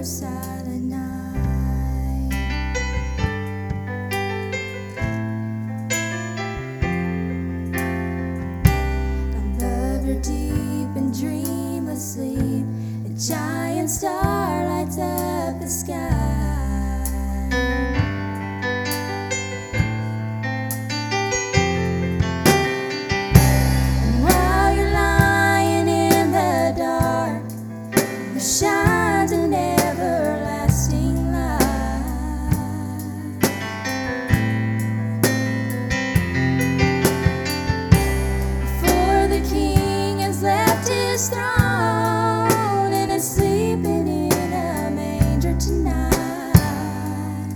silent night. Above your deep and dreamless sleep, a giant star lights up the sky. Shines an everlasting light. For the King has left his throne and is sleeping in a manger tonight.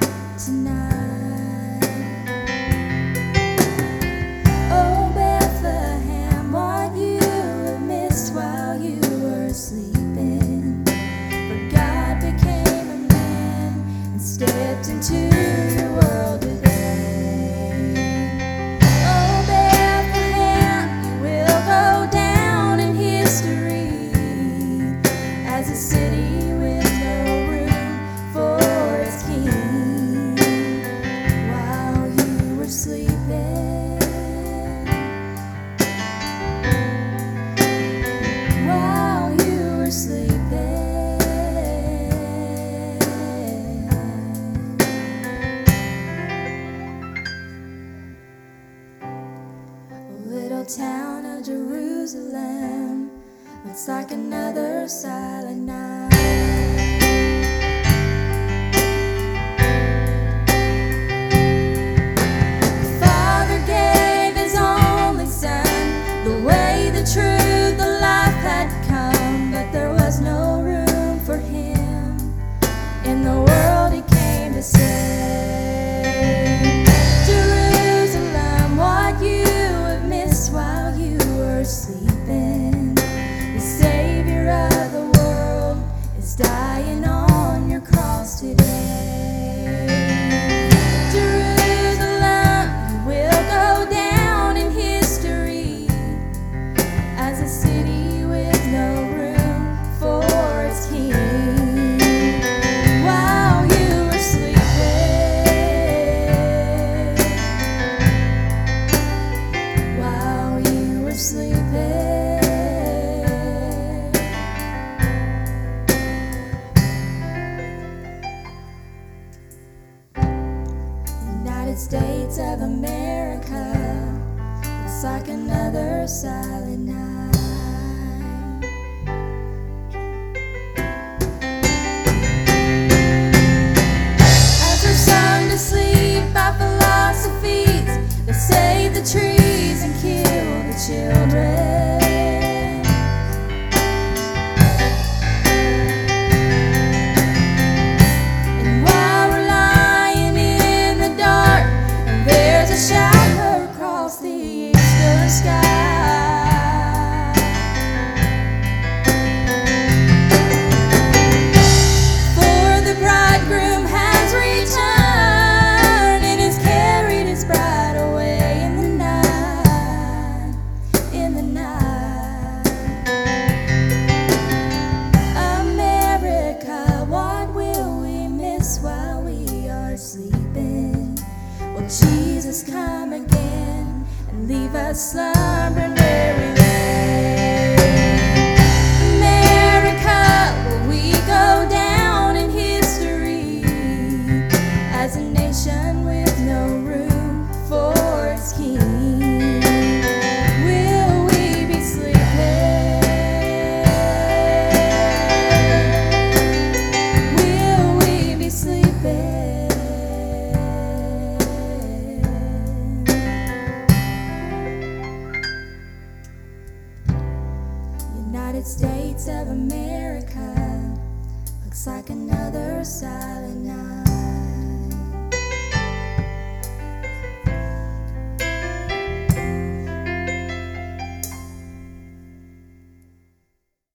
Oh Bethlehem, what you have missed while you were asleep. Stepped into your world today. Oh Bethlehem, you will go down in history as a city with no room for its king. While you were sleeping, while you were sleeping. Town of Jerusalem looks like another silent night. The Father gave his only Son, the way, the truth, the life had come, but there was no room for him in the world he came to save. Jerusalem, what you while you were sleeping, the Savior of the world is dying on your cross today. Jerusalem, you will go down in history as a city with no room for its king. While you were sleeping, sleeping. United States of America looks like another silent night. As we're sung to sleep by philosophies that save the trees and kill the children. And while we're lying in the dark, and there's a shower across the eastern sky. For the bridegroom has returned and has carried his bride away in the night, in the night. America, what will we miss while we are sleeping? Will Jesus come again and leave us slumbering where we lay? America, will we go down in history as a nation with no room for its king? Will we be sleeping? Will we be sleeping? United States of America looks like another silent